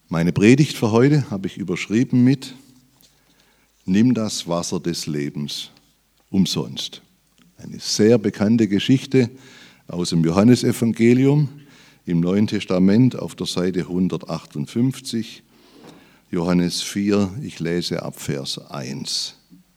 Meine Predigt für heute habe ich überschrieben mit Nimm das Wasser des Lebens umsonst. Eine sehr bekannte Geschichte aus dem Johannesevangelium im Neuen Testament auf der Seite 158, Johannes 4, ich lese ab Vers 1.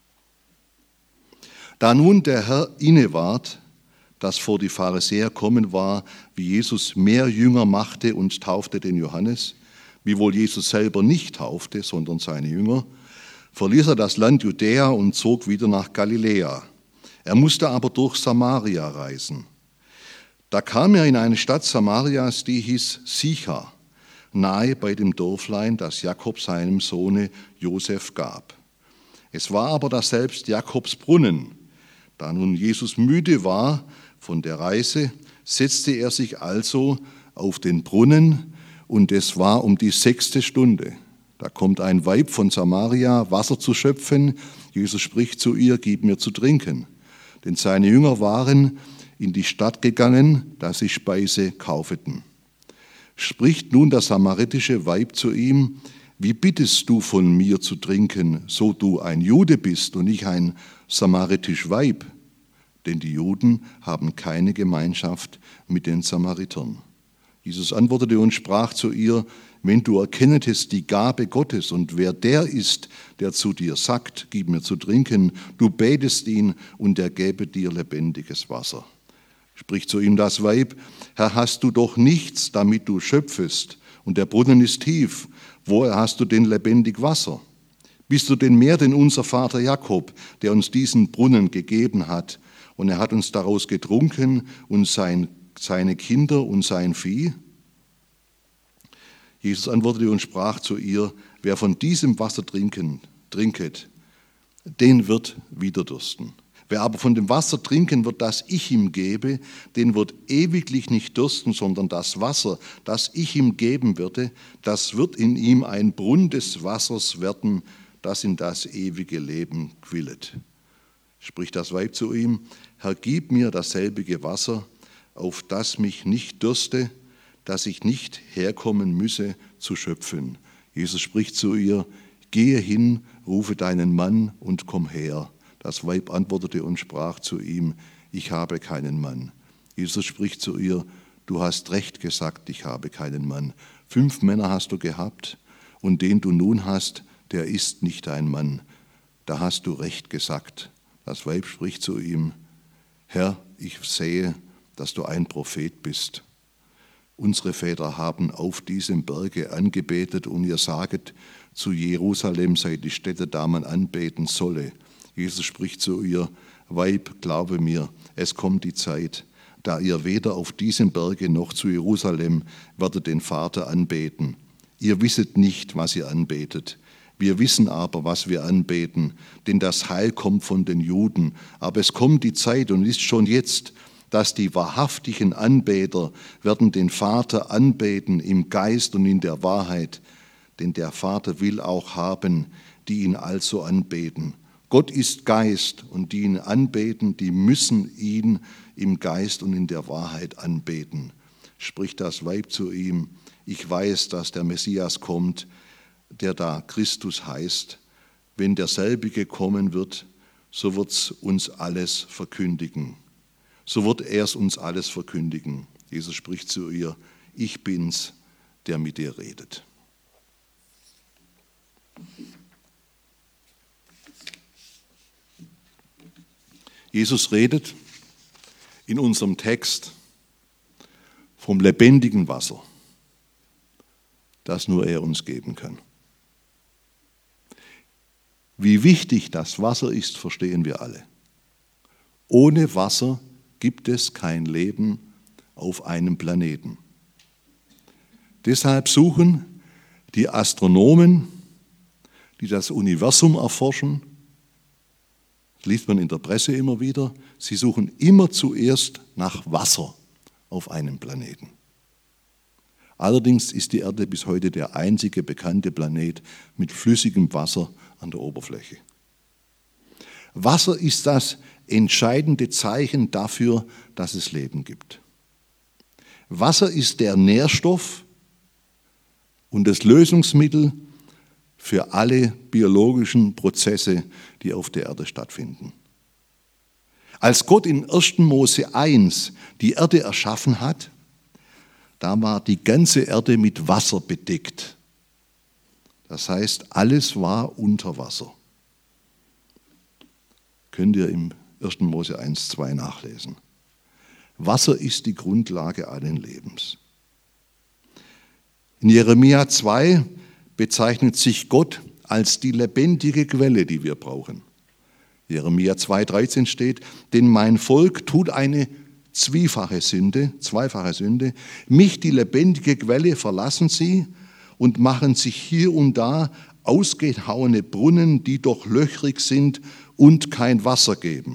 Da nun der Herr inneward, dass vor die Pharisäer kommen war, wie Jesus mehr Jünger machte und taufte den Johannes, wiewohl Jesus selber nicht taufte, sondern seine Jünger, verließ er das Land Judäa und zog wieder nach Galiläa. Er musste aber durch Samaria reisen. Da kam er in eine Stadt Samarias, die hieß Sichar, nahe bei dem Dörflein, das Jakob seinem Sohne Josef gab. Es war aber daselbst Jakobs Brunnen. Da nun Jesus müde war von der Reise, setzte er sich also auf den Brunnen, und es war um die 6. Stunde. Da kommt ein Weib von Samaria, Wasser zu schöpfen. Jesus spricht zu ihr, gib mir zu trinken. Denn seine Jünger waren in die Stadt gegangen, dass sie Speise kaufeten. Spricht nun das samaritische Weib zu ihm, wie bittest du von mir zu trinken, so du ein Jude bist und nicht ein samaritisch Weib? Denn die Juden haben keine Gemeinschaft mit den Samaritern. Jesus antwortete und sprach zu ihr, wenn du erkennetest die Gabe Gottes und wer der ist, der zu dir sagt, gib mir zu trinken, du betest ihn und er gäbe dir lebendiges Wasser. Spricht zu ihm das Weib, Herr, hast du doch nichts, damit du schöpfest, und der Brunnen ist tief, woher hast du denn lebendig Wasser? Bist du denn mehr denn unser Vater Jakob, der uns diesen Brunnen gegeben hat, und er hat uns daraus getrunken und seine Kinder und sein Vieh? Jesus antwortete und sprach zu ihr, wer von diesem Wasser trinket, den wird wieder dürsten. Wer aber von dem Wasser trinken wird, das ich ihm gebe, den wird ewiglich nicht dürsten, sondern das Wasser, das ich ihm geben werde, das wird in ihm ein Brunnen des Wassers werden, das in das ewige Leben quillet. Spricht das Weib zu ihm, Herr, gib mir dasselbige Wasser, auf das mich nicht dürste, dass ich nicht herkommen müsse zu schöpfen. Jesus spricht zu ihr, gehe hin, rufe deinen Mann und komm her. Das Weib antwortete und sprach zu ihm, ich habe keinen Mann. Jesus spricht zu ihr, du hast recht gesagt, ich habe keinen Mann. 5 Männer hast du gehabt und den du nun hast, der ist nicht dein Mann. Da hast du recht gesagt. Das Weib spricht zu ihm, Herr, ich sehe, dass du ein Prophet bist. Unsere Väter haben auf diesem Berge angebetet und ihr saget, zu Jerusalem sei die Stätte, da man anbeten solle. Jesus spricht zu ihr, Weib, glaube mir, es kommt die Zeit, da ihr weder auf diesem Berge noch zu Jerusalem werdet den Vater anbeten. Ihr wisset nicht, was ihr anbetet. Wir wissen aber, was wir anbeten, denn das Heil kommt von den Juden. Aber es kommt die Zeit und ist schon jetzt, dass die wahrhaftigen Anbeter werden den Vater anbeten im Geist und in der Wahrheit. Denn der Vater will auch haben, die ihn also anbeten. Gott ist Geist und die ihn anbeten, die müssen ihn im Geist und in der Wahrheit anbeten. Spricht das Weib zu ihm, ich weiß, dass der Messias kommt, der da Christus heißt. Wenn derselbige kommen wird, so wird es uns alles verkündigen. So wird er es uns alles verkündigen. Jesus spricht zu ihr, ich bin's, der mit dir redet. Jesus redet in unserem Text vom lebendigen Wasser, das nur er uns geben kann. Wie wichtig das Wasser ist, verstehen wir alle. Ohne Wasser gibt es kein Leben auf einem Planeten. Deshalb suchen die Astronomen, die das Universum erforschen, das liest man in der Presse immer wieder, sie suchen immer zuerst nach Wasser auf einem Planeten. Allerdings ist die Erde bis heute der einzige bekannte Planet mit flüssigem Wasser an der Oberfläche. Wasser ist das entscheidende Zeichen dafür, dass es Leben gibt. Wasser ist der Nährstoff, und das Lösungsmittel für alle biologischen Prozesse, die auf der Erde stattfinden. Als Gott in 1. Mose 1 die Erde erschaffen hat, da war die ganze Erde mit Wasser bedeckt. Das heißt, alles war unter Wasser. Könnt ihr im 1. Mose 1, 2 nachlesen. Wasser ist die Grundlage allen Lebens. In Jeremia 2 bezeichnet sich Gott als die lebendige Quelle, die wir brauchen. Jeremia 2,13 steht, denn mein Volk tut eine zweifache Sünde, mich, die lebendige Quelle, verlassen sie und machen sich hier und da ausgehauene Brunnen, die doch löchrig sind und kein Wasser geben.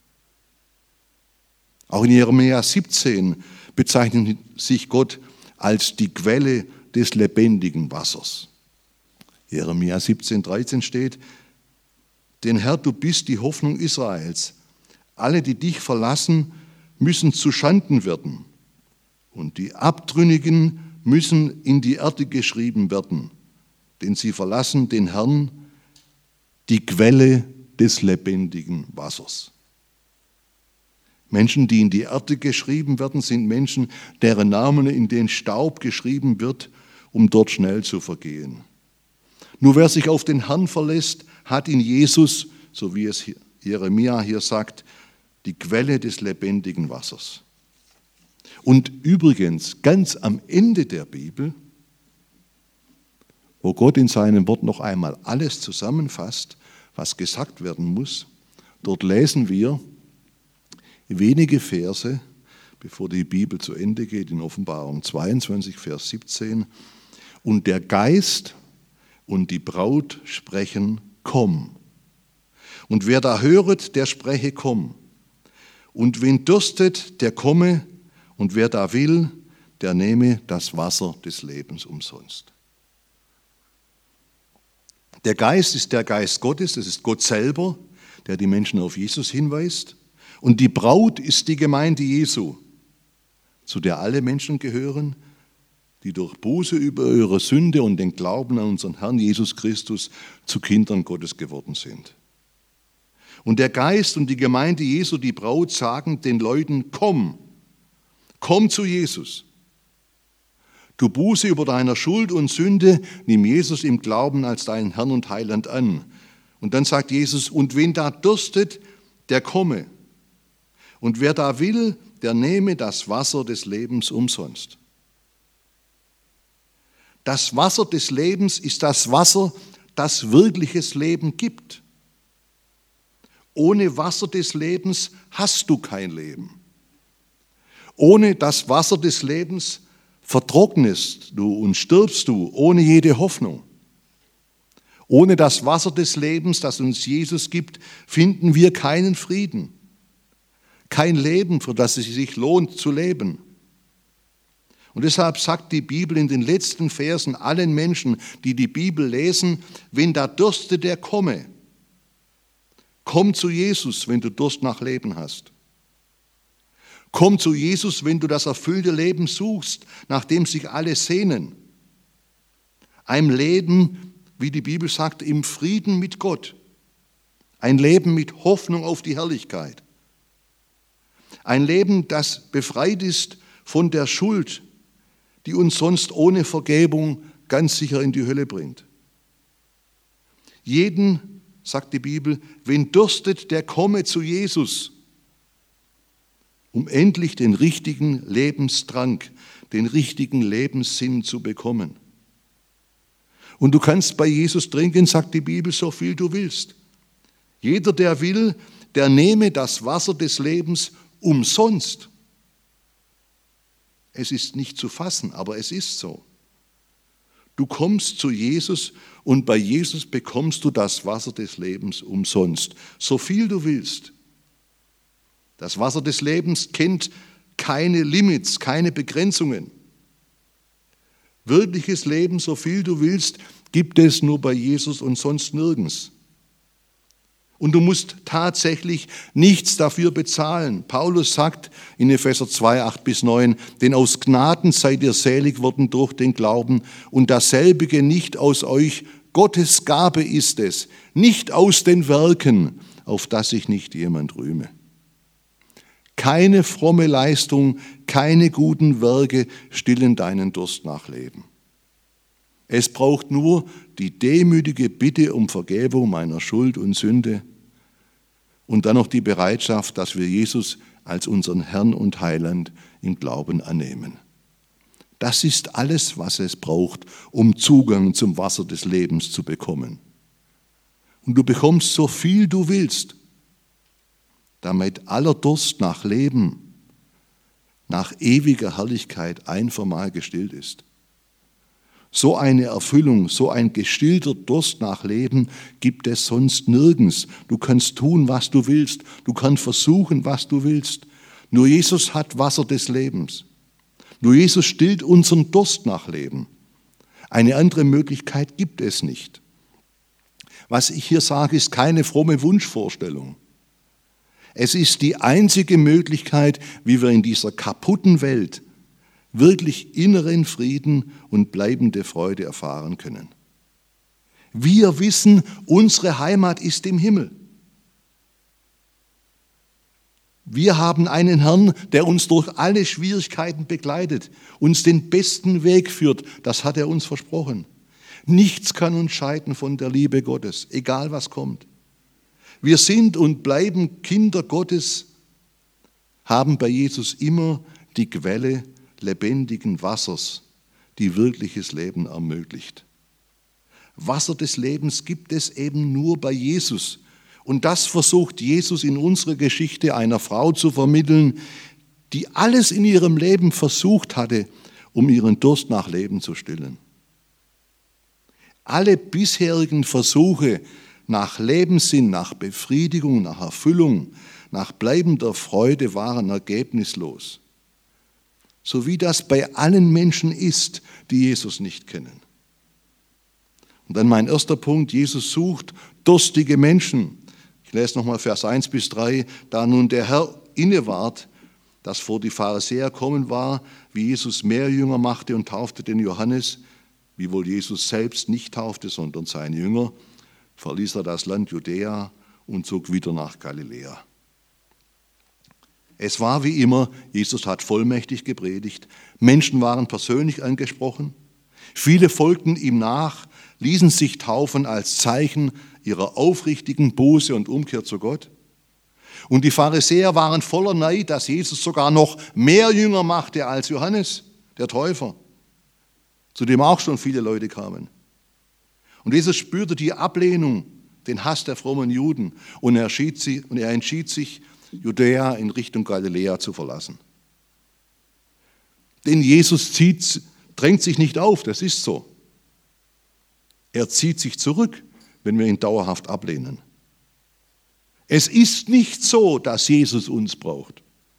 Auch in Jeremia 17 bezeichnet sich Gott als die Quelle des lebendigen Wassers. Jeremia 17,13 steht, denn Herr, du bist die Hoffnung Israels. Alle, die dich verlassen, müssen zu Schanden werden. Und die Abtrünnigen müssen in die Erde geschrieben werden, denn sie verlassen den Herrn, die Quelle des lebendigen Wassers. Menschen, die in die Erde geschrieben werden, sind Menschen, deren Namen in den Staub geschrieben wird, um dort schnell zu vergehen. Nur wer sich auf den Herrn verlässt, hat in Jesus, so wie es Jeremia hier sagt, die Quelle des lebendigen Wassers. Und übrigens, ganz am Ende der Bibel, wo Gott in seinem Wort noch einmal alles zusammenfasst, was gesagt werden muss, dort lesen wir wenige Verse, bevor die Bibel zu Ende geht, in Offenbarung 22, Vers 17. Und der Geist und die Braut sprechen, komm. Und wer da höret, der spreche, komm. Und wen dürstet, der komme. Und wer da will, der nehme das Wasser des Lebens umsonst. Der Geist ist der Geist Gottes, das ist Gott selber, der die Menschen auf Jesus hinweist. Und die Braut ist die Gemeinde Jesu, zu der alle Menschen gehören, die durch Buße über ihre Sünde und den Glauben an unseren Herrn Jesus Christus zu Kindern Gottes geworden sind. Und der Geist und die Gemeinde Jesu, die Braut, sagen den Leuten, komm zu Jesus. Tu Buße über deiner Schuld und Sünde, nimm Jesus im Glauben als deinen Herrn und Heiland an. Und dann sagt Jesus, und wen da dürstet, der komme. Und wer da will, der nehme das Wasser des Lebens umsonst. Das Wasser des Lebens ist das Wasser, das wirkliches Leben gibt. Ohne Wasser des Lebens hast du kein Leben. Ohne das Wasser des Lebens vertrocknest du und stirbst du ohne jede Hoffnung. Ohne das Wasser des Lebens, das uns Jesus gibt, finden wir keinen Frieden. Kein Leben, für das es sich lohnt zu leben. Und deshalb sagt die Bibel in den letzten Versen allen Menschen, die die Bibel lesen, wenn da dürstet, der komme. Komm zu Jesus, wenn du Durst nach Leben hast. Komm zu Jesus, wenn du das erfüllte Leben suchst, nach dem sich alle sehnen. Ein Leben, wie die Bibel sagt, im Frieden mit Gott. Ein Leben mit Hoffnung auf die Herrlichkeit. Ein Leben, das befreit ist von der Schuld, die uns sonst ohne Vergebung ganz sicher in die Hölle bringt. Jeden, sagt die Bibel, wen dürstet, der komme zu Jesus, um endlich den richtigen Lebenstrank, den richtigen Lebenssinn zu bekommen. Und du kannst bei Jesus trinken, sagt die Bibel, so viel du willst. Jeder, der will, der nehme das Wasser des Lebens umsonst. Es ist nicht zu fassen, aber es ist so. Du kommst zu Jesus und bei Jesus bekommst du das Wasser des Lebens umsonst, so viel du willst. Das Wasser des Lebens kennt keine Limits, keine Begrenzungen. Wirkliches Leben, so viel du willst, gibt es nur bei Jesus und sonst nirgends. Und du musst tatsächlich nichts dafür bezahlen. Paulus sagt in Epheser 2, 8-9, denn aus Gnaden seid ihr selig worden durch den Glauben und dasselbige nicht aus euch, Gottes Gabe ist es, nicht aus den Werken, auf dass sich nicht jemand rühme. Keine fromme Leistung, keine guten Werke stillen deinen Durst nach Leben. Es braucht nur die demütige Bitte um Vergebung meiner Schuld und Sünde und dann noch die Bereitschaft, dass wir Jesus als unseren Herrn und Heiland im Glauben annehmen. Das ist alles, was es braucht, um Zugang zum Wasser des Lebens zu bekommen. Und du bekommst so viel du willst, damit aller Durst nach Leben, nach ewiger Herrlichkeit ein für mal gestillt ist. So eine Erfüllung, so ein gestillter Durst nach Leben gibt es sonst nirgends. Du kannst tun, was du willst. Du kannst versuchen, was du willst. Nur Jesus hat Wasser des Lebens. Nur Jesus stillt unseren Durst nach Leben. Eine andere Möglichkeit gibt es nicht. Was ich hier sage, ist keine fromme Wunschvorstellung. Es ist die einzige Möglichkeit, wie wir in dieser kaputten Welt wirklich inneren Frieden und bleibende Freude erfahren können. Wir wissen, unsere Heimat ist im Himmel. Wir haben einen Herrn, der uns durch alle Schwierigkeiten begleitet, uns den besten Weg führt. Das hat er uns versprochen. Nichts kann uns scheiden von der Liebe Gottes, egal was kommt. Wir sind und bleiben Kinder Gottes, haben bei Jesus immer die Quelle lebendigen Wassers, die wirkliches Leben ermöglicht. Wasser des Lebens gibt es eben nur bei Jesus. Und das versucht Jesus in unserer Geschichte einer Frau zu vermitteln, die alles in ihrem Leben versucht hatte, um ihren Durst nach Leben zu stillen. Alle bisherigen Versuche nach Lebenssinn, nach Befriedigung, nach Erfüllung, nach bleibender Freude waren ergebnislos. So wie das bei allen Menschen ist, die Jesus nicht kennen. Und dann mein erster Punkt, Jesus sucht durstige Menschen. Ich lese nochmal Vers 1-3. Da nun der Herr inneward, dass vor die Pharisäer kommen war, wie Jesus mehr Jünger machte und taufte den Johannes, wiewohl Jesus selbst nicht taufte, sondern seine Jünger, verließ er das Land Judäa und zog wieder nach Galiläa. Es war wie immer, Jesus hat vollmächtig gepredigt, Menschen waren persönlich angesprochen, viele folgten ihm nach, ließen sich taufen als Zeichen ihrer aufrichtigen Buße und Umkehr zu Gott. Und die Pharisäer waren voller Neid, dass Jesus sogar noch mehr Jünger machte als Johannes, der Täufer, zu dem auch schon viele Leute kamen. Und Jesus spürte die Ablehnung, den Hass der frommen Juden und er entschied sich, Judäa in Richtung Galiläa zu verlassen. Denn Jesus drängt sich nicht auf, das ist so. Er zieht sich zurück, wenn wir ihn dauerhaft ablehnen. Es ist nicht so, dass Jesus uns braucht.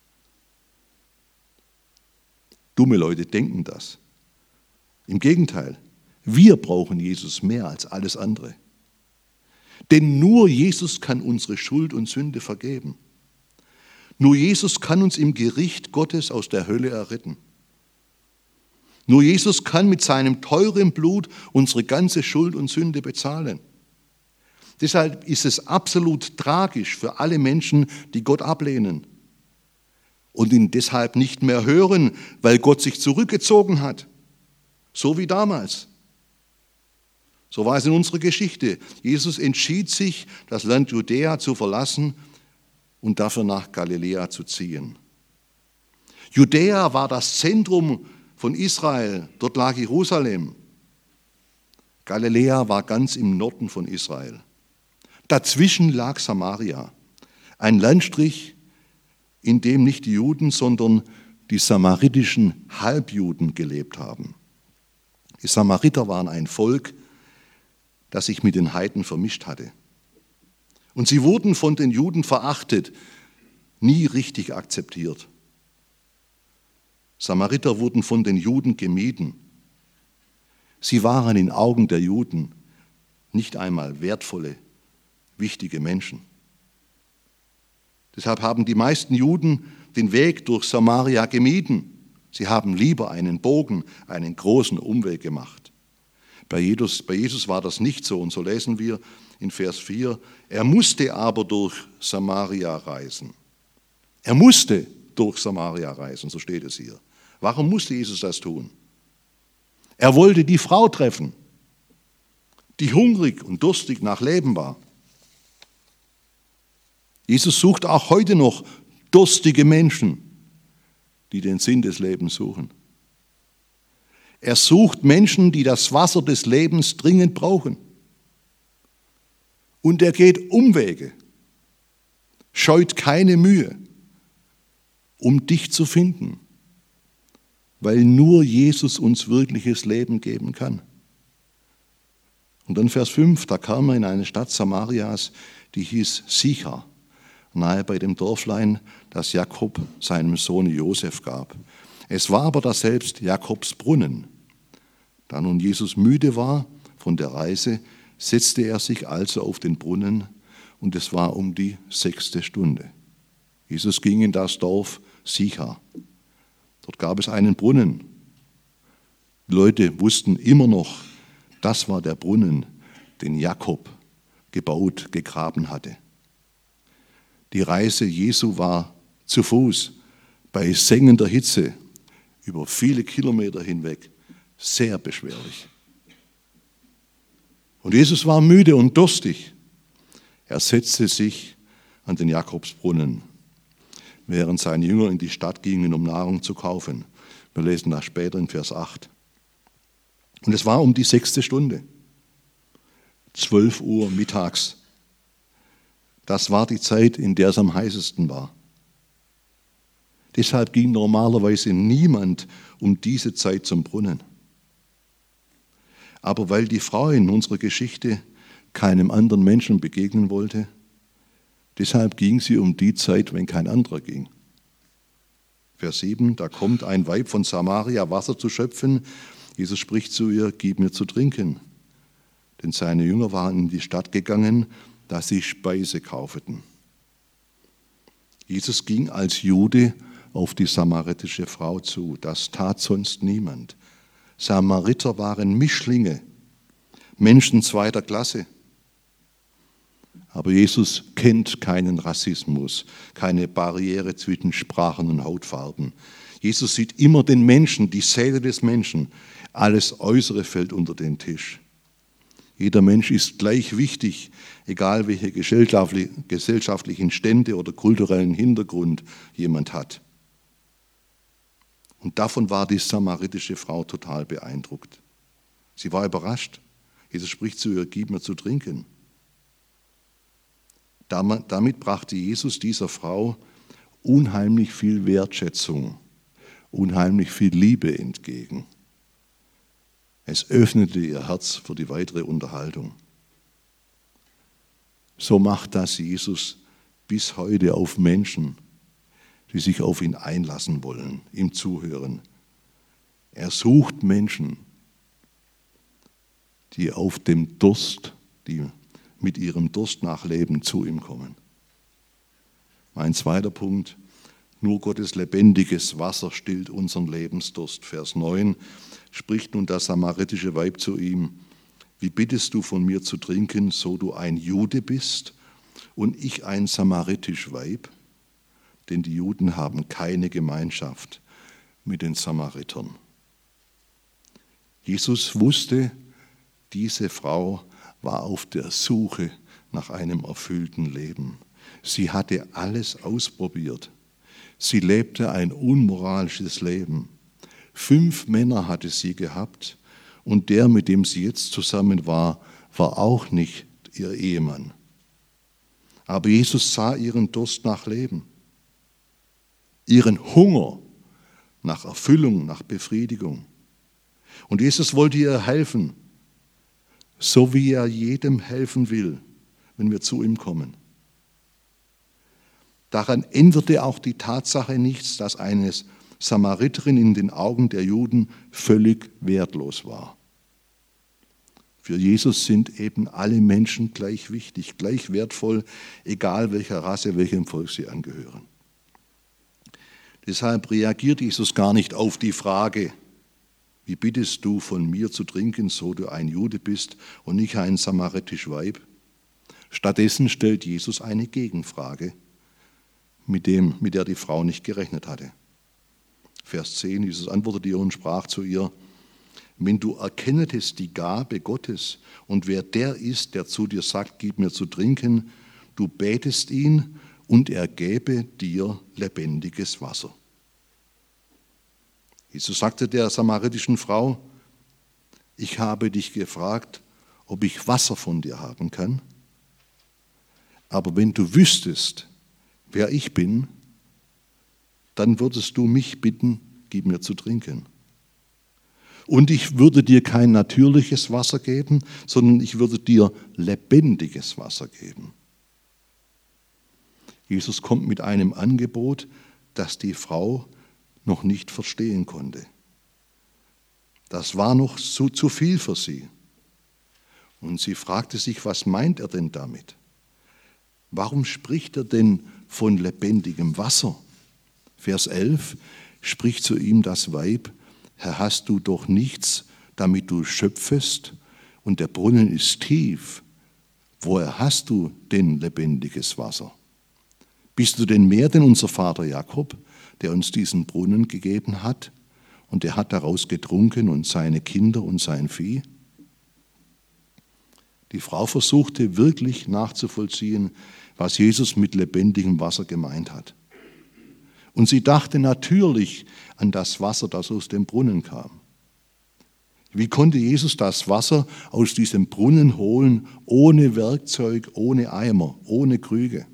Dumme Leute denken das. Im Gegenteil, wir brauchen Jesus mehr als alles andere. Denn nur Jesus kann unsere Schuld und Sünde vergeben. Nur Jesus kann uns im Gericht Gottes aus der Hölle erretten. Nur Jesus kann mit seinem teuren Blut unsere ganze Schuld und Sünde bezahlen. Deshalb ist es absolut tragisch für alle Menschen, die Gott ablehnen und ihn deshalb nicht mehr hören, weil Gott sich zurückgezogen hat, so wie damals. So war es in unserer Geschichte. Jesus entschied sich, das Land Judäa zu verlassen und dafür nach Galiläa zu ziehen. Judäa war das Zentrum von Israel, dort lag Jerusalem. Galiläa war ganz im Norden von Israel. Dazwischen lag Samaria, ein Landstrich, in dem nicht die Juden, sondern die samaritischen Halbjuden gelebt haben. Die Samariter waren ein Volk, das sich mit den Heiden vermischt hatte. Und sie wurden von den Juden verachtet, nie richtig akzeptiert. Samariter wurden von den Juden gemieden. Sie waren in Augen der Juden nicht einmal wertvolle, wichtige Menschen. Deshalb haben die meisten Juden den Weg durch Samaria gemieden. Sie haben lieber einen Bogen, einen großen Umweg gemacht. Bei Jesus war das nicht so. Und so lesen wir in Vers 4, er musste aber durch Samaria reisen. Er musste durch Samaria reisen, so steht es hier. Warum musste Jesus das tun? Er wollte die Frau treffen, die hungrig und durstig nach Leben war. Jesus sucht auch heute noch durstige Menschen, die den Sinn des Lebens suchen. Er sucht Menschen, die das Wasser des Lebens dringend brauchen. Und er geht Umwege, scheut keine Mühe, um dich zu finden, weil nur Jesus uns wirkliches Leben geben kann. Und dann Vers 5, da kam er in eine Stadt Samarias, die hieß Sichar, nahe bei dem Dörflein, das Jakob seinem Sohn Josef gab. Es war aber daselbst Jakobs Brunnen. Da nun Jesus müde war von der Reise, setzte er sich also auf den Brunnen, und es war um die 6. Stunde. Jesus ging in das Dorf Sichar. Dort gab es einen Brunnen. Die Leute wussten immer noch, das war der Brunnen, den Jakob gebaut, gegraben hatte. Die Reise Jesu war zu Fuß, bei sengender Hitze, über viele Kilometer hinweg, sehr beschwerlich. Und Jesus war müde und durstig. Er setzte sich an den Jakobsbrunnen, während seine Jünger in die Stadt gingen, um Nahrung zu kaufen. Wir lesen das später in Vers 8. Und es war um die 6. Stunde, 12 Uhr mittags. Das war die Zeit, in der es am heißesten war. Deshalb ging normalerweise niemand um diese Zeit zum Brunnen. Aber weil die Frau in unserer Geschichte keinem anderen Menschen begegnen wollte, deshalb ging sie um die Zeit, wenn kein anderer ging. Vers 7, da kommt ein Weib von Samaria, Wasser zu schöpfen. Jesus spricht zu ihr, gib mir zu trinken. Denn seine Jünger waren in die Stadt gegangen, dass sie Speise kauften. Jesus ging als Jude auf die samaritische Frau zu. Das tat sonst niemand. Samariter waren Mischlinge, Menschen zweiter Klasse. Aber Jesus kennt keinen Rassismus, keine Barriere zwischen Sprachen und Hautfarben. Jesus sieht immer den Menschen, die Seele des Menschen. Alles Äußere fällt unter den Tisch. Jeder Mensch ist gleich wichtig, egal welche gesellschaftlichen Stände oder kulturellen Hintergrund jemand hat. Und davon war die samaritische Frau total beeindruckt. Sie war überrascht. Jesus spricht zu ihr, gib mir zu trinken. Damit brachte Jesus dieser Frau unheimlich viel Wertschätzung, unheimlich viel Liebe entgegen. Es öffnete ihr Herz für die weitere Unterhaltung. So macht das Jesus bis heute auf Menschen, die sich auf ihn einlassen wollen, ihm zuhören. Er sucht Menschen, die auf dem Durst, die mit ihrem Durst nach Leben zu ihm kommen. Mein zweiter Punkt, nur Gottes lebendiges Wasser stillt unseren Lebensdurst. Vers 9 spricht nun das samaritische Weib zu ihm, wie bittest du von mir zu trinken, so du ein Jude bist und ich ein samaritisch Weib? Denn die Juden haben keine Gemeinschaft mit den Samaritern. Jesus wusste, diese Frau war auf der Suche nach einem erfüllten Leben. Sie hatte alles ausprobiert. Sie lebte ein unmoralisches Leben. 5 Männer hatte sie gehabt und der, mit dem sie jetzt zusammen war, war auch nicht ihr Ehemann. Aber Jesus sah ihren Durst nach Leben, ihren Hunger nach Erfüllung, nach Befriedigung. Und Jesus wollte ihr helfen, so wie er jedem helfen will, wenn wir zu ihm kommen. Daran änderte auch die Tatsache nichts, dass eine Samariterin in den Augen der Juden völlig wertlos war. Für Jesus sind eben alle Menschen gleich wichtig, gleich wertvoll, egal welcher Rasse, welchem Volk sie angehören. Deshalb reagiert Jesus gar nicht auf die Frage, wie bittest du von mir zu trinken, so du ein Jude bist und nicht ein samaritisch Weib? Stattdessen stellt Jesus eine Gegenfrage, mit der die Frau nicht gerechnet hatte. Vers 10, Jesus antwortete ihr und sprach zu ihr, wenn du erkennetest die Gabe Gottes und wer der ist, der zu dir sagt, gib mir zu trinken, du betest ihn und er gäbe dir lebendiges Wasser. Jesus sagte der samaritischen Frau, ich habe dich gefragt, ob ich Wasser von dir haben kann. Aber wenn du wüsstest, wer ich bin, dann würdest du mich bitten, gib mir zu trinken. Und ich würde dir kein natürliches Wasser geben, sondern ich würde dir lebendiges Wasser geben. Jesus kommt mit einem Angebot, das die Frau noch nicht verstehen konnte. Das war noch zu viel für sie. Und sie fragte sich, was meint er denn damit? Warum spricht er denn von lebendigem Wasser? Vers 11 spricht zu ihm das Weib, Herr, hast du doch nichts, damit du schöpfest, und der Brunnen ist tief. Woher hast du denn lebendiges Wasser? Bist du denn mehr denn unser Vater Jakob, der uns diesen Brunnen gegeben hat, und der hat daraus getrunken und seine Kinder und sein Vieh? Die Frau versuchte wirklich nachzuvollziehen, was Jesus mit lebendigem Wasser gemeint hat. Und sie dachte natürlich an das Wasser, das aus dem Brunnen kam. Wie konnte Jesus das Wasser aus diesem Brunnen holen, ohne Werkzeug, ohne Eimer, ohne Krüge?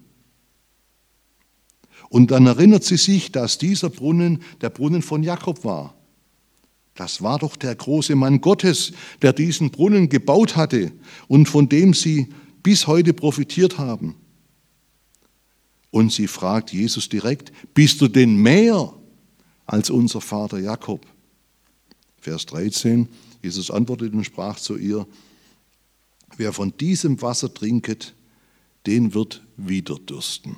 Und dann erinnert sie sich, dass dieser Brunnen der Brunnen von Jakob war. Das war doch der große Mann Gottes, der diesen Brunnen gebaut hatte und von dem sie bis heute profitiert haben. Und sie fragt Jesus direkt, bist du denn mehr als unser Vater Jakob? Vers 13, Jesus antwortete und sprach zu ihr, wer von diesem Wasser trinket, den wird wieder dürsten.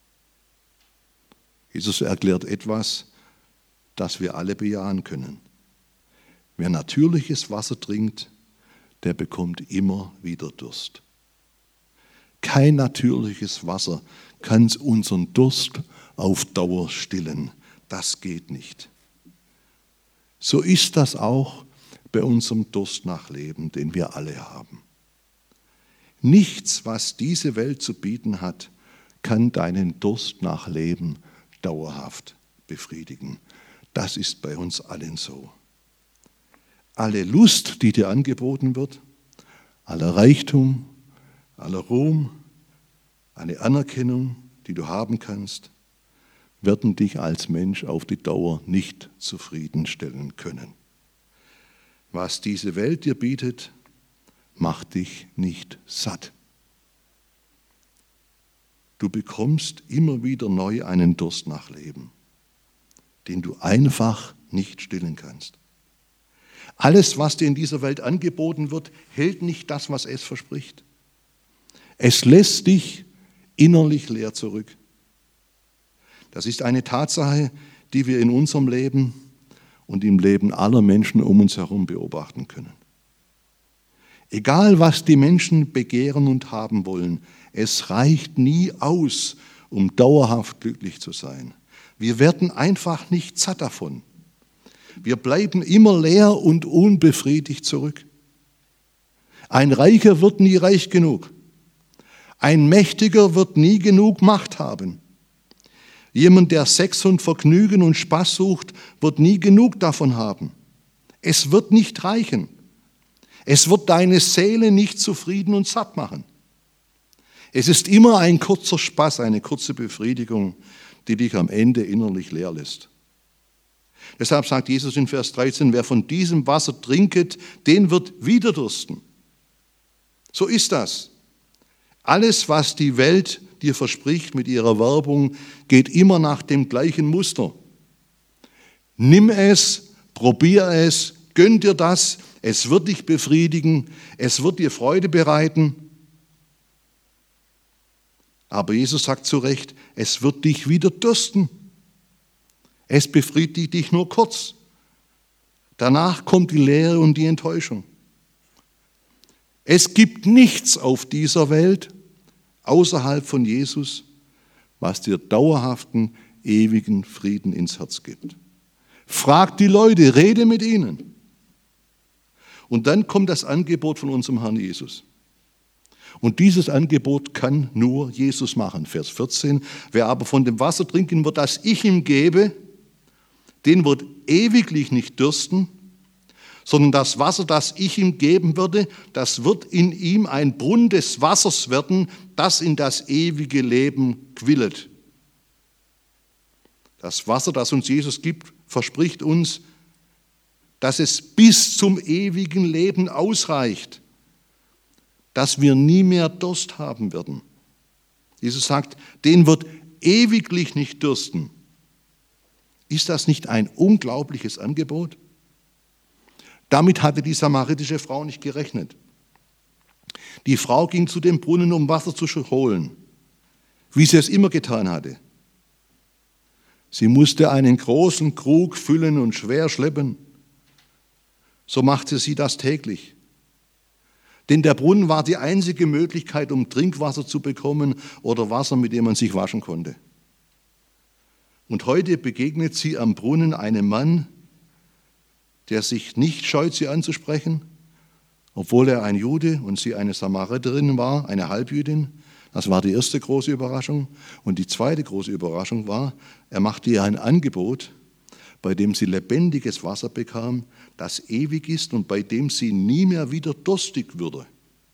Jesus erklärt etwas, das wir alle bejahen können. Wer natürliches Wasser trinkt, der bekommt immer wieder Durst. Kein natürliches Wasser kann unseren Durst auf Dauer stillen. Das geht nicht. So ist das auch bei unserem Durst nach Leben, den wir alle haben. Nichts, was diese Welt zu bieten hat, kann deinen Durst nach Leben dauerhaft befriedigen. Das ist bei uns allen so. Alle Lust, die dir angeboten wird, aller Reichtum, aller Ruhm, eine Anerkennung, die du haben kannst, werden dich als Mensch auf die Dauer nicht zufriedenstellen können. Was diese Welt dir bietet, macht dich nicht satt. Du bekommst immer wieder neu einen Durst nach Leben, den du einfach nicht stillen kannst. Alles, was dir in dieser Welt angeboten wird, hält nicht das, was es verspricht. Es lässt dich innerlich leer zurück. Das ist eine Tatsache, die wir in unserem Leben und im Leben aller Menschen um uns herum beobachten können. Egal, was die Menschen begehren und haben wollen, es reicht nie aus, um dauerhaft glücklich zu sein. Wir werden einfach nicht satt davon. Wir bleiben immer leer und unbefriedigt zurück. Ein Reicher wird nie reich genug. Ein Mächtiger wird nie genug Macht haben. Jemand, der Sex und Vergnügen und Spaß sucht, wird nie genug davon haben. Es wird nicht reichen. Es wird deine Seele nicht zufrieden und satt machen. Es ist immer ein kurzer Spaß, eine kurze Befriedigung, die dich am Ende innerlich leer lässt. Deshalb sagt Jesus in Vers 13, wer von diesem Wasser trinket, den wird wieder dursten. So ist das. Alles, was die Welt dir verspricht mit ihrer Werbung, geht immer nach dem gleichen Muster. Nimm es, probier es, Gönn dir das, es wird dich befriedigen, es wird dir Freude bereiten. Aber Jesus sagt zu Recht, es wird dich wieder dürsten. Es befriedigt dich nur kurz. Danach kommt die Leere und die Enttäuschung. Es gibt nichts auf dieser Welt, außerhalb von Jesus, was dir dauerhaften, ewigen Frieden ins Herz gibt. Frag die Leute, rede mit ihnen. Und dann kommt das Angebot von unserem Herrn Jesus. Und dieses Angebot kann nur Jesus machen. Vers 14, wer aber von dem Wasser trinken wird, das ich ihm gebe, den wird ewiglich nicht dürsten, sondern das Wasser, das ich ihm geben würde, das wird in ihm ein Brunnen des Wassers werden, das in das ewige Leben quillet. Das Wasser, das uns Jesus gibt, verspricht uns, dass es bis zum ewigen Leben ausreicht, dass wir nie mehr Durst haben werden. Jesus sagt, den wird ewiglich nicht dürsten. Ist das nicht ein unglaubliches Angebot? Damit hatte die samaritische Frau nicht gerechnet. Die Frau ging zu dem Brunnen, um Wasser zu holen, wie sie es immer getan hatte. Sie musste einen großen Krug füllen und schwer schleppen. So machte sie das täglich. Denn der Brunnen war die einzige Möglichkeit, um Trinkwasser zu bekommen oder Wasser, mit dem man sich waschen konnte. Und heute begegnet sie am Brunnen einem Mann, der sich nicht scheut, sie anzusprechen, obwohl er ein Jude und sie eine Samariterin war, eine Halbjüdin. Das war die erste große Überraschung. Und die zweite große Überraschung war, er machte ihr ein Angebot, bei dem sie lebendiges Wasser bekam, das ewig ist und bei dem sie nie mehr wieder durstig würde.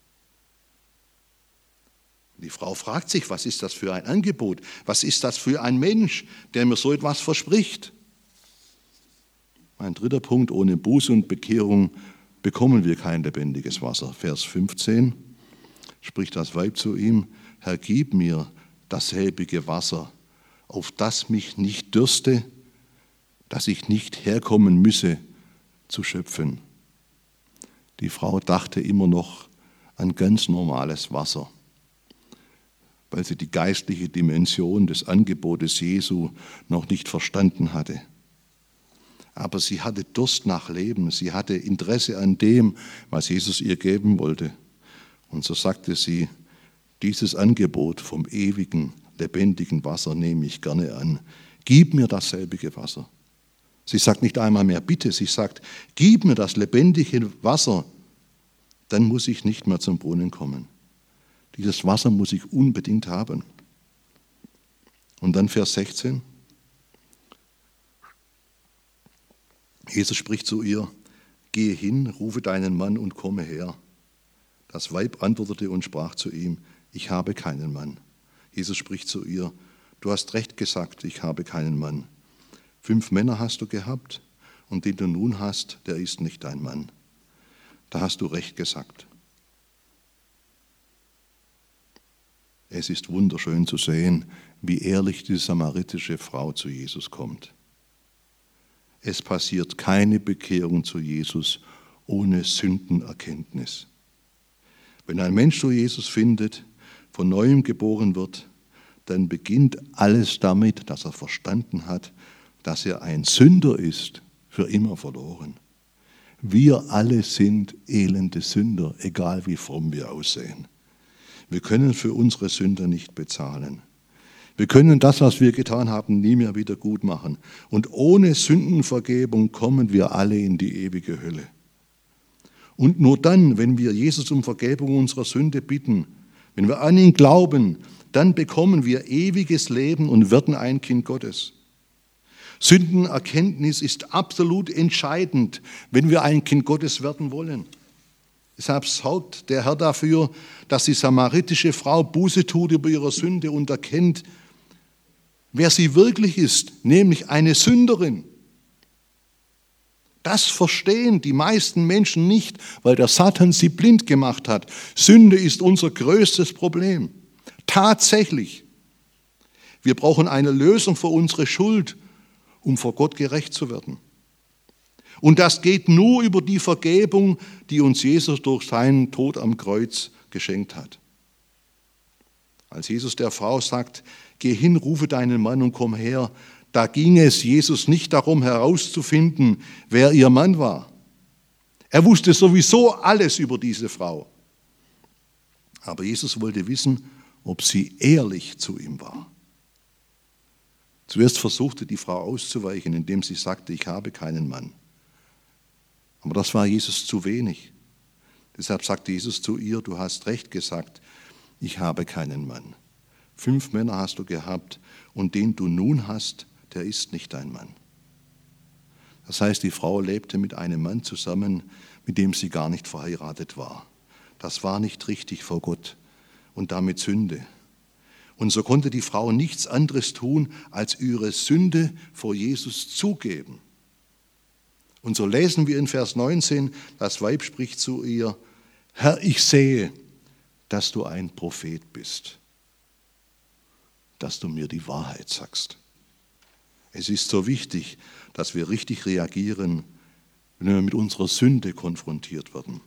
Die Frau fragt sich, was ist das für ein Angebot? Was ist das für ein Mensch, der mir so etwas verspricht? Ein dritter Punkt, ohne Buße und Bekehrung bekommen wir kein lebendiges Wasser. Vers 15 spricht das Weib zu ihm, Herr, gib mir dasselbige Wasser, auf das mich nicht dürste, dass ich nicht herkommen müsse zu schöpfen. Die Frau dachte immer noch an ganz normales Wasser, weil sie die geistliche Dimension des Angebotes Jesu noch nicht verstanden hatte. Aber sie hatte Durst nach Leben, sie hatte Interesse an dem, was Jesus ihr geben wollte. Und so sagte sie, dieses Angebot vom ewigen, lebendigen Wasser nehme ich gerne an. Gib mir dasselbige Wasser. Sie sagt nicht einmal mehr bitte, sie sagt, gib mir das lebendige Wasser, dann muss ich nicht mehr zum Brunnen kommen. Dieses Wasser muss ich unbedingt haben. Und dann Vers 16. Jesus spricht zu ihr, gehe hin, rufe deinen Mann und komme her. Das Weib antwortete und sprach zu ihm, ich habe keinen Mann. Jesus spricht zu ihr, du hast recht gesagt, ich habe keinen Mann. 5 Männer hast du gehabt und den du nun hast, der ist nicht dein Mann. Da hast du recht gesagt. Es ist wunderschön zu sehen, wie ehrlich die samaritische Frau zu Jesus kommt. Es passiert keine Bekehrung zu Jesus ohne Sündenerkenntnis. Wenn ein Mensch zu Jesus findet, von Neuem geboren wird, dann beginnt alles damit, dass er verstanden hat, dass er ein Sünder ist, für immer verloren. Wir alle sind elende Sünder, egal wie fromm wir aussehen. Wir können für unsere Sünder nicht bezahlen. Wir können das, was wir getan haben, nie mehr wieder gut machen. Und ohne Sündenvergebung kommen wir alle in die ewige Hölle. Und nur dann, wenn wir Jesus um Vergebung unserer Sünde bitten, wenn wir an ihn glauben, dann bekommen wir ewiges Leben und werden ein Kind Gottes. Sündenerkenntnis ist absolut entscheidend, wenn wir ein Kind Gottes werden wollen. Deshalb sorgt der Herr dafür, dass die samaritische Frau Buße tut über ihre Sünde und erkennt, wer sie wirklich ist, nämlich eine Sünderin. Das verstehen die meisten Menschen nicht, weil der Satan sie blind gemacht hat. Sünde ist unser größtes Problem. Tatsächlich. Wir brauchen eine Lösung für unsere Schuld, um vor Gott gerecht zu werden. Und das geht nur über die Vergebung, die uns Jesus durch seinen Tod am Kreuz geschenkt hat. Als Jesus der Frau sagt, geh hin, rufe deinen Mann und komm her, da ging es Jesus nicht darum herauszufinden, wer ihr Mann war. Er wusste sowieso alles über diese Frau. Aber Jesus wollte wissen, ob sie ehrlich zu ihm war. Zuerst versuchte die Frau auszuweichen, indem sie sagte, ich habe keinen Mann. Aber das war Jesus zu wenig. Deshalb sagte Jesus zu ihr, du hast recht gesagt, ich habe keinen Mann. 5 Männer hast du gehabt und den du nun hast, der ist nicht dein Mann. Das heißt, die Frau lebte mit einem Mann zusammen, mit dem sie gar nicht verheiratet war. Das war nicht richtig vor Gott und damit Sünde. Und so konnte die Frau nichts anderes tun, als ihre Sünde vor Jesus zugeben. Und so lesen wir in Vers 19, das Weib spricht zu ihr, Herr, ich sehe, dass du ein Prophet bist, dass du mir die Wahrheit sagst. Es ist so wichtig, dass wir richtig reagieren, wenn wir mit unserer Sünde konfrontiert werden.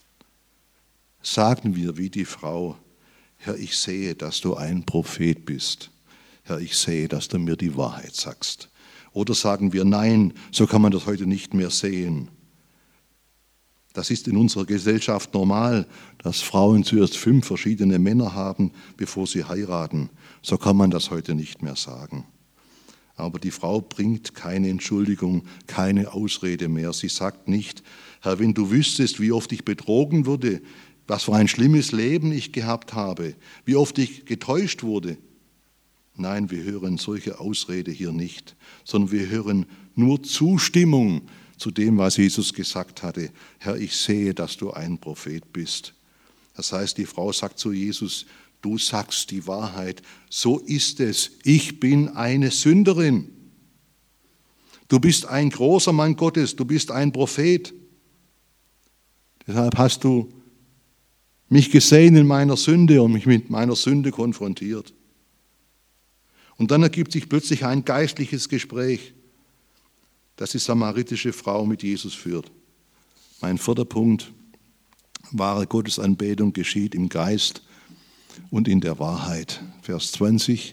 Sagen wir wie die Frau, Herr, ich sehe, dass du ein Prophet bist. Herr, ich sehe, dass du mir die Wahrheit sagst. Oder sagen wir, nein, so kann man das heute nicht mehr sehen. Das ist in unserer Gesellschaft normal, dass Frauen zuerst 5 verschiedene Männer haben, bevor sie heiraten. So kann man das heute nicht mehr sagen. Aber die Frau bringt keine Entschuldigung, keine Ausrede mehr. Sie sagt nicht, Herr, wenn du wüsstest, wie oft ich betrogen wurde, was für ein schlimmes Leben ich gehabt habe, wie oft ich getäuscht wurde. Nein, wir hören solche Ausrede hier nicht, sondern wir hören nur Zustimmung zu dem, was Jesus gesagt hatte. Herr, ich sehe, dass du ein Prophet bist. Das heißt, die Frau sagt zu Jesus, du sagst die Wahrheit, so ist es, ich bin eine Sünderin. Du bist ein großer Mann Gottes, du bist ein Prophet. Deshalb hast du mich gesehen in meiner Sünde und mich mit meiner Sünde konfrontiert. Und dann ergibt sich plötzlich ein geistliches Gespräch, das die samaritische Frau mit Jesus führt. Mein 4. Punkt, wahre Gottesanbetung geschieht im Geist und in der Wahrheit. Vers 20,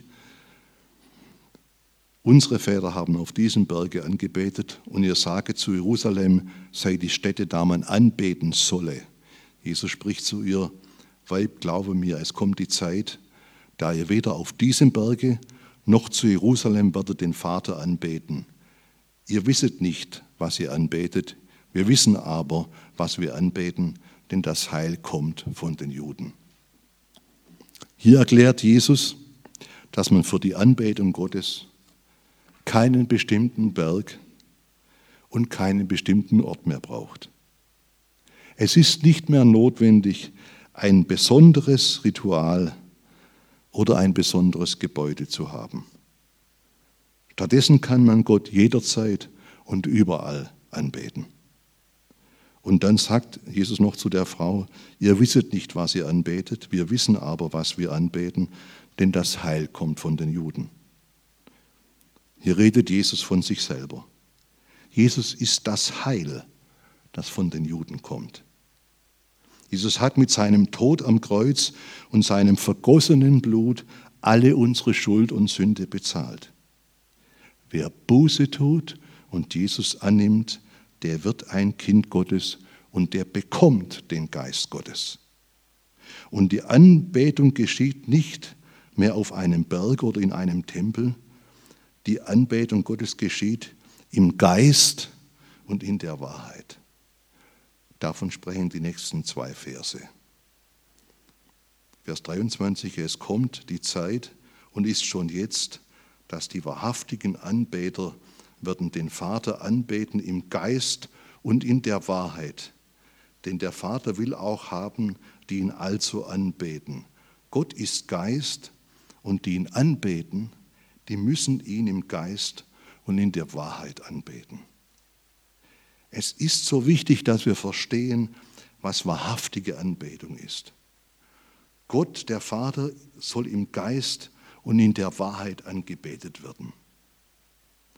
unsere Väter haben auf diesem Berge angebetet und ihr saget zu Jerusalem sei die Stätte, da man anbeten solle. Jesus spricht zu ihr, Weib, glaube mir, es kommt die Zeit, da ihr weder auf diesem Berge noch zu Jerusalem werdet den Vater anbeten. Ihr wisset nicht, was ihr anbetet, wir wissen aber, was wir anbeten, denn das Heil kommt von den Juden. Hier erklärt Jesus, dass man für die Anbetung Gottes keinen bestimmten Berg und keinen bestimmten Ort mehr braucht. Es ist nicht mehr notwendig, ein besonderes Ritual oder ein besonderes Gebäude zu haben. Stattdessen kann man Gott jederzeit und überall anbeten. Und dann sagt Jesus noch zu der Frau, ihr wisset nicht, was ihr anbetet, wir wissen aber, was wir anbeten, denn das Heil kommt von den Juden. Hier redet Jesus von sich selber. Jesus ist das Heil, das von den Juden kommt. Jesus hat mit seinem Tod am Kreuz und seinem vergossenen Blut alle unsere Schuld und Sünde bezahlt. Wer Buße tut und Jesus annimmt, der wird ein Kind Gottes und der bekommt den Geist Gottes. Und die Anbetung geschieht nicht mehr auf einem Berg oder in einem Tempel. Die Anbetung Gottes geschieht im Geist und in der Wahrheit. Davon sprechen die nächsten 2 Verse. Vers 23, es kommt die Zeit und ist schon jetzt, dass die wahrhaftigen Anbeter werden den Vater anbeten im Geist und in der Wahrheit. Denn der Vater will auch haben, die ihn also anbeten. Gott ist Geist und die ihn anbeten, die müssen ihn im Geist und in der Wahrheit anbeten. Es ist so wichtig, dass wir verstehen, was wahrhaftige Anbetung ist. Gott, der Vater, soll im Geist und in der Wahrheit angebetet werden.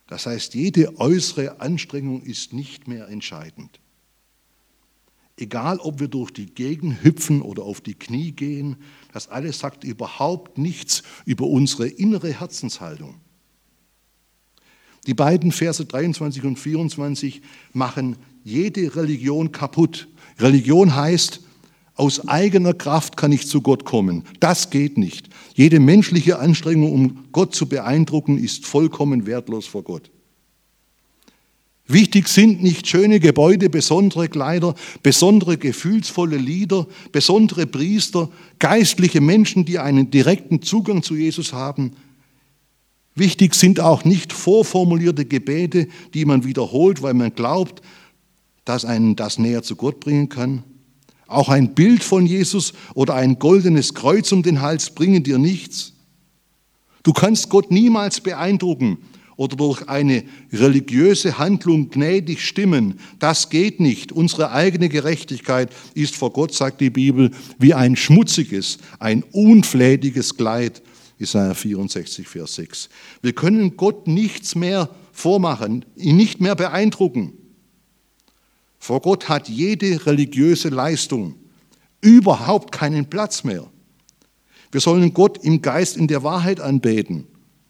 Das heißt, jede äußere Anstrengung ist nicht mehr entscheidend. Egal, ob wir durch die Gegend hüpfen oder auf die Knie gehen, das alles sagt überhaupt nichts über unsere innere Herzenshaltung. Die beiden Verse 23 und 24 machen jede Religion kaputt. Religion heißt, aus eigener Kraft kann ich zu Gott kommen. Das geht nicht. Jede menschliche Anstrengung, um Gott zu beeindrucken, ist vollkommen wertlos vor Gott. Wichtig sind nicht schöne Gebäude, besondere Kleider, besondere gefühlsvolle Lieder, besondere Priester, geistliche Menschen, die einen direkten Zugang zu Jesus haben. Wichtig sind auch nicht vorformulierte Gebete, die man wiederholt, weil man glaubt, dass einen das näher zu Gott bringen kann. Auch ein Bild von Jesus oder ein goldenes Kreuz um den Hals bringen dir nichts. Du kannst Gott niemals beeindrucken oder durch eine religiöse Handlung gnädig stimmen. Das geht nicht. Unsere eigene Gerechtigkeit ist vor Gott, sagt die Bibel, wie ein schmutziges, ein unflätiges Kleid. Jesaja 64, Vers 6. Wir können Gott nichts mehr vormachen, ihn nicht mehr beeindrucken. Vor Gott hat jede religiöse Leistung überhaupt keinen Platz mehr. Wir sollen Gott im Geist in der Wahrheit anbeten.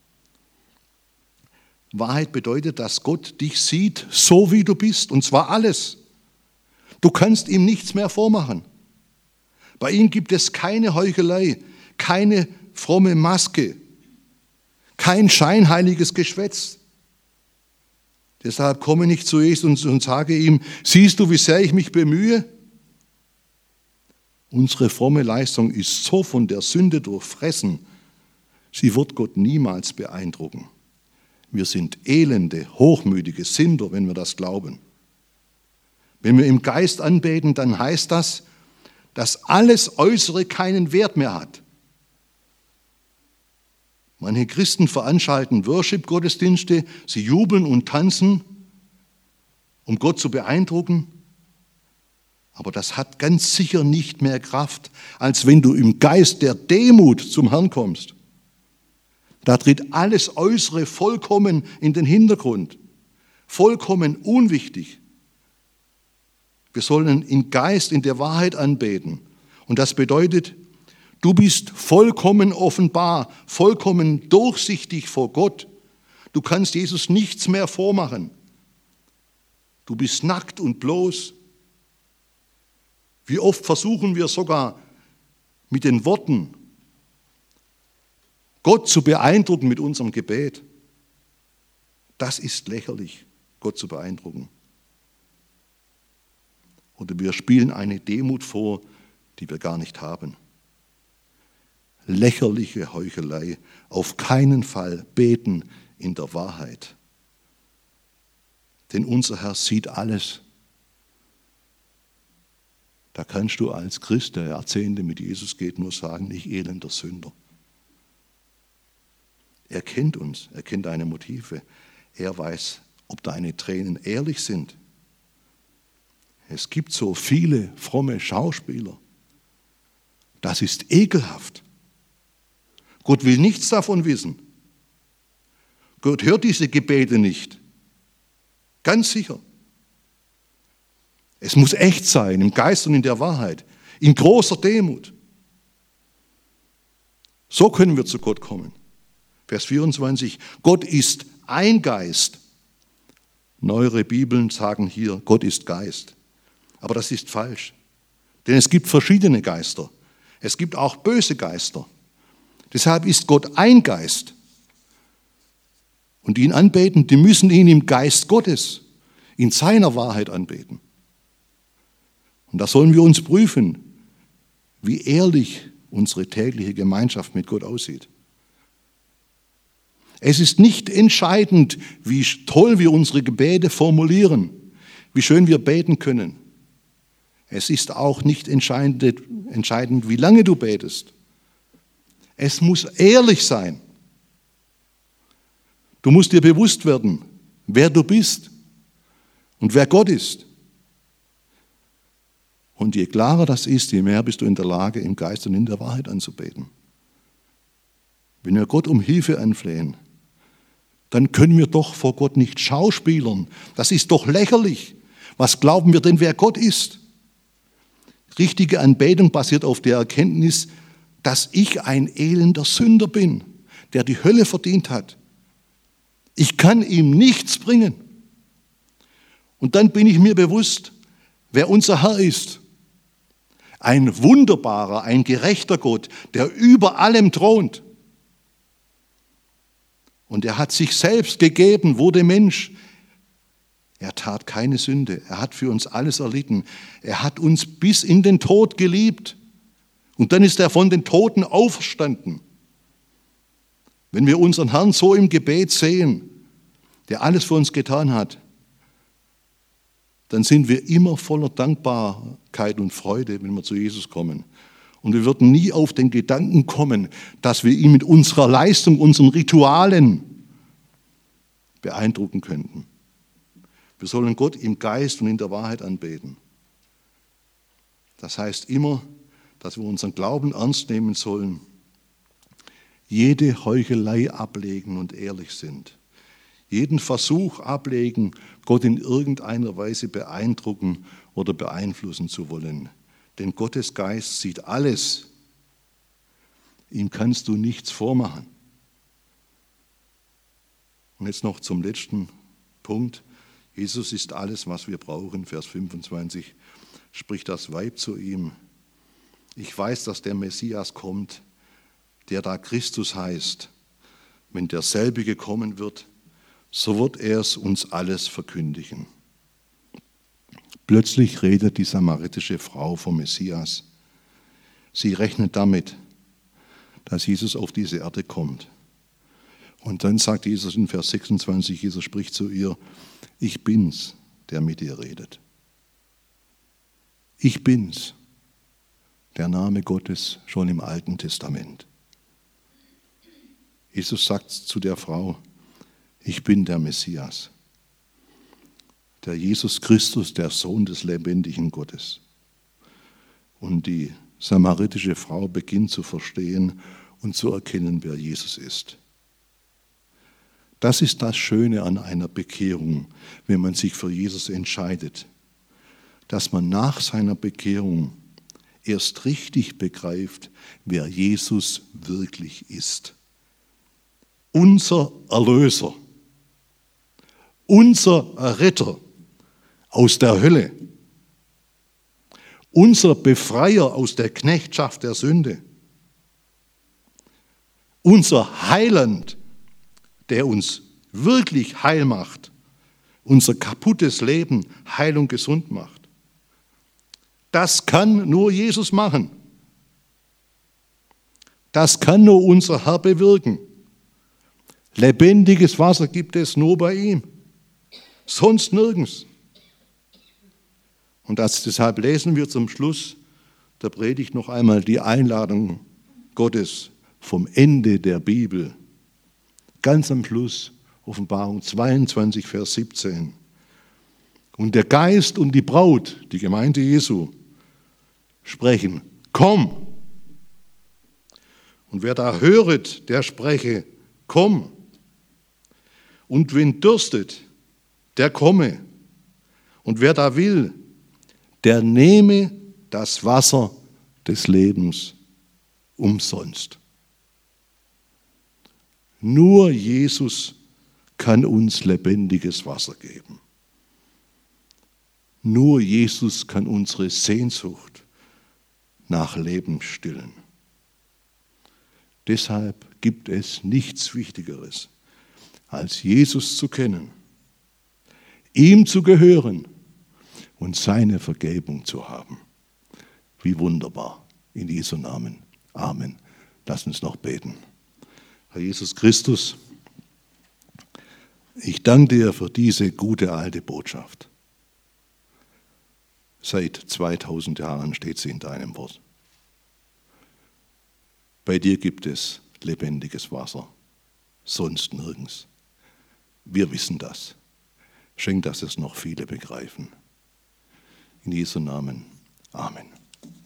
Wahrheit bedeutet, dass Gott dich sieht, so wie du bist, und zwar alles. Du kannst ihm nichts mehr vormachen. Bei ihm gibt es keine Heuchelei, keine fromme Maske, kein scheinheiliges Geschwätz. Deshalb komme ich zu Jesus und sage ihm, siehst du, wie sehr ich mich bemühe? Unsere fromme Leistung ist so von der Sünde durchfressen, sie wird Gott niemals beeindrucken. Wir sind elende, hochmütige Sünder, wenn wir das glauben. Wenn wir im Geist anbeten, dann heißt das, dass alles Äußere keinen Wert mehr hat. Manche Christen veranstalten Worship-Gottesdienste, sie jubeln und tanzen, um Gott zu beeindrucken. Aber das hat ganz sicher nicht mehr Kraft, als wenn du im Geist der Demut zum Herrn kommst. Da tritt alles Äußere vollkommen in den Hintergrund, vollkommen unwichtig. Wir sollen im Geist, in der Wahrheit anbeten. Und das bedeutet, du bist vollkommen offenbar, vollkommen durchsichtig vor Gott. Du kannst Jesus nichts mehr vormachen. Du bist nackt und bloß. Wie oft versuchen wir sogar mit den Worten, Gott zu beeindrucken mit unserem Gebet. Das ist lächerlich, Gott zu beeindrucken. Oder wir spielen eine Demut vor, die wir gar nicht haben. Lächerliche Heuchelei, auf keinen Fall beten in der Wahrheit. Denn unser Herr sieht alles. Da kannst du als Christ, der Jahrzehnte mit Jesus geht, nur sagen, ich elender Sünder. Er kennt uns, er kennt deine Motive. Er weiß, ob deine Tränen ehrlich sind. Es gibt so viele fromme Schauspieler. Das ist ekelhaft. Gott will nichts davon wissen. Gott hört diese Gebete nicht. Ganz sicher. Es muss echt sein, im Geist und in der Wahrheit, in großer Demut. So können wir zu Gott kommen. Vers 24, Gott ist ein Geist. Neuere Bibeln sagen hier, Gott ist Geist. Aber das ist falsch. Denn es gibt verschiedene Geister. Es gibt auch böse Geister. Deshalb ist Gott ein Geist. Und die ihn anbeten, die müssen ihn im Geist Gottes, in seiner Wahrheit anbeten. Und da sollen wir uns prüfen, wie ehrlich unsere tägliche Gemeinschaft mit Gott aussieht. Es ist nicht entscheidend, wie toll wir unsere Gebete formulieren, wie schön wir beten können. Es ist auch nicht entscheidend, wie lange du betest. Es muss ehrlich sein. Du musst dir bewusst werden, wer du bist und wer Gott ist. Und je klarer das ist, je mehr bist du in der Lage, im Geist und in der Wahrheit anzubeten. Wenn wir Gott um Hilfe anflehen, dann können wir doch vor Gott nicht schauspielern. Das ist doch lächerlich. Was glauben wir denn, wer Gott ist? Richtige Anbetung basiert auf der Erkenntnis, dass ich ein elender Sünder bin, der die Hölle verdient hat. Ich kann ihm nichts bringen. Und dann bin ich mir bewusst, wer unser Herr ist. Ein wunderbarer, ein gerechter Gott, der über allem thront. Und er hat sich selbst gegeben, wurde Mensch. Er tat keine Sünde. Er hat für uns alles erlitten. Er hat uns bis in den Tod geliebt. Und dann ist er von den Toten auferstanden. Wenn wir unseren Herrn so im Gebet sehen, der alles für uns getan hat, dann sind wir immer voller Dankbarkeit und Freude, wenn wir zu Jesus kommen. Und wir würden nie auf den Gedanken kommen, dass wir ihn mit unserer Leistung, unseren Ritualen beeindrucken könnten. Wir sollen Gott im Geist und in der Wahrheit anbeten. Das heißt immer, dass wir unseren Glauben ernst nehmen sollen, jede Heuchelei ablegen und ehrlich sind. Jeden Versuch ablegen, Gott in irgendeiner Weise beeindrucken oder beeinflussen zu wollen. Denn Gottes Geist sieht alles. Ihm kannst du nichts vormachen. Und jetzt noch zum letzten Punkt. Jesus ist alles, was wir brauchen. Vers 25 spricht das Weib zu ihm. Ich weiß, dass der Messias kommt, der da Christus heißt. Wenn derselbige kommen wird, so wird er es uns alles verkündigen. Plötzlich redet die samaritische Frau vom Messias. Sie rechnet damit, dass Jesus auf diese Erde kommt. Und dann sagt Jesus in Vers 26, Jesus spricht zu ihr, ich bin's, der mit dir redet. Ich bin's, der Name Gottes schon im Alten Testament. Jesus sagt zu der Frau, ich bin der Messias, der Jesus Christus, der Sohn des lebendigen Gottes. Und die samaritische Frau beginnt zu verstehen und zu erkennen, wer Jesus ist. Das ist das Schöne an einer Bekehrung, wenn man sich für Jesus entscheidet, dass man nach seiner Bekehrung erst richtig begreift, wer Jesus wirklich ist. Unser Erlöser, unser Retter aus der Hölle, unser Befreier aus der Knechtschaft der Sünde, unser Heiland, der uns wirklich heil macht, unser kaputtes Leben heil und gesund macht. Das kann nur Jesus machen. Das kann nur unser Herr bewirken. Lebendiges Wasser gibt es nur bei ihm, sonst nirgends. Und deshalb lesen wir zum Schluss der Predigt noch einmal die Einladung Gottes vom Ende der Bibel. Ganz am Schluss, Offenbarung 22, Vers 17. Und der Geist und die Braut, die Gemeinde Jesu, sprechen, komm. Und wer da höret, der spreche, komm. Und wen dürstet, der komme. Und wer da will, der nehme das Wasser des Lebens umsonst. Nur Jesus kann uns lebendiges Wasser geben. Nur Jesus kann unsere Sehnsucht nach Leben stillen. Deshalb gibt es nichts Wichtigeres, als Jesus zu kennen, ihm zu gehören und seine Vergebung zu haben. Wie wunderbar. In Jesu Namen. Amen. Lass uns noch beten. Herr Jesus Christus, ich danke dir für diese gute alte Botschaft. Seit 2000 Jahren steht sie in deinem Wort. Bei dir gibt es lebendiges Wasser, sonst nirgends. Wir wissen das. Schenk, dass es noch viele begreifen. In Jesu Namen. Amen.